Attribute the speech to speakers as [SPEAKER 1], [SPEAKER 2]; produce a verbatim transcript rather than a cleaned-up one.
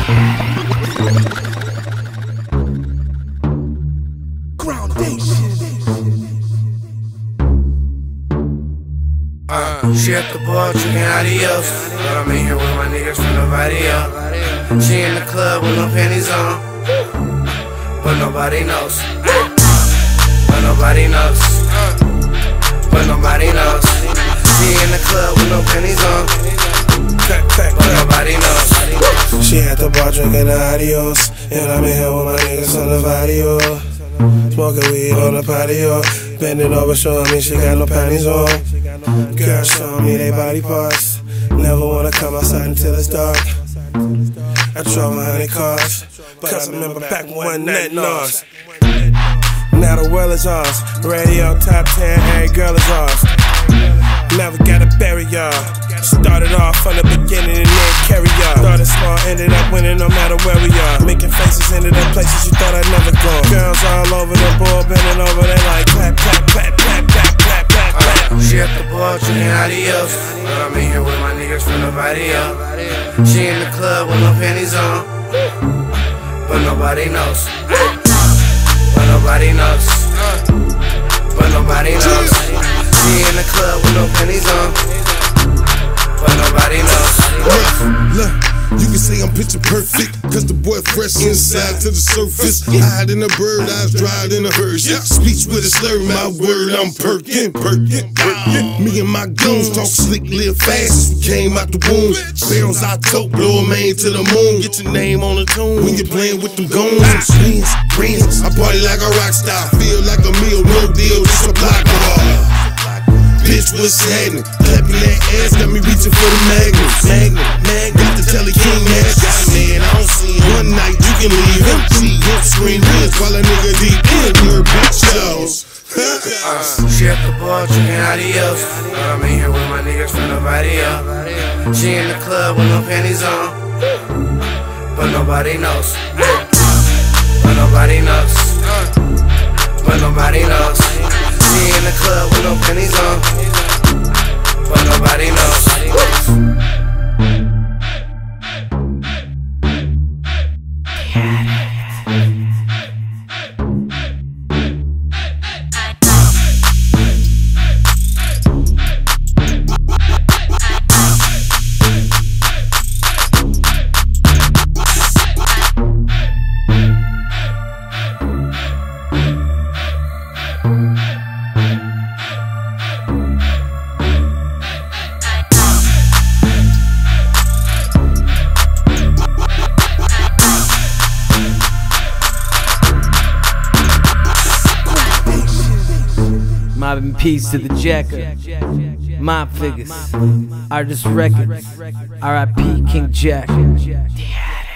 [SPEAKER 1] Uh, she at the bar drinking adios, but I'm in here with my niggas from nobody else. She in the club with no panties on, but nobody knows. But nobody knows. But nobody knows. She in the club with no panties on, but nobody knows.
[SPEAKER 2] She at the bar drinking adios, and I'm in here with my niggas on the patio, smoking weed on the patio, bending over showing me she got no panties on. Girls showing me they body parts, never wanna come outside until it's dark. I drove a hundred cars, cause I remember back when that Nas. Now the world is ours, radio top ten, every girl is ours. Never gotta bury y'all. Started off from the beginning and then carry y'all. Started small, ended up winning no matter where we are. Making faces, ended up places you thought I'd never go. Girls all over the board, bending over, they like clap, clap, clap, clap, clap, clap, clap, clap.
[SPEAKER 1] Uh, she at the bar drinking adios, but I'm in here with my niggas from nobody else. She in the club with no panties on, but nobody knows. But nobody knows. But nobody knows. She in the club with no panties on, but nobody knows.
[SPEAKER 3] Look, you can say I'm picture perfect, cause the boy fresh inside to the surface. Hide in the bird eyes, dried in a hearse. Speech with a slur, my word, I'm perkin', perkin', perkin'. Me and my goons talk slick, live fast. We came out the womb, barrels I tote, blow a main to the moon. Get your name on the tune when you're playing with them goons. Swings, rings, I party like a rock star. Feel like a meal, no deal, just a block bar. Bitch, what's happening? Clapping that ass, got me reaching for the magnum. Magnum, man, got to tell the king that guy, man, I don't see him. One night you can leave him. See him screen wins while a nigga deep in your bitch shows.
[SPEAKER 1] uh, she at the bar drinking adios, but I'm in here with my niggas from nobody else. She in the club with no panties on, but nobody knows. But nobody knows. But nobody knows. She in the club with no pennies on, but nobody knows.
[SPEAKER 4] Mob in peace to the Jacker. Mob figures. Artist records. R I P King Jack.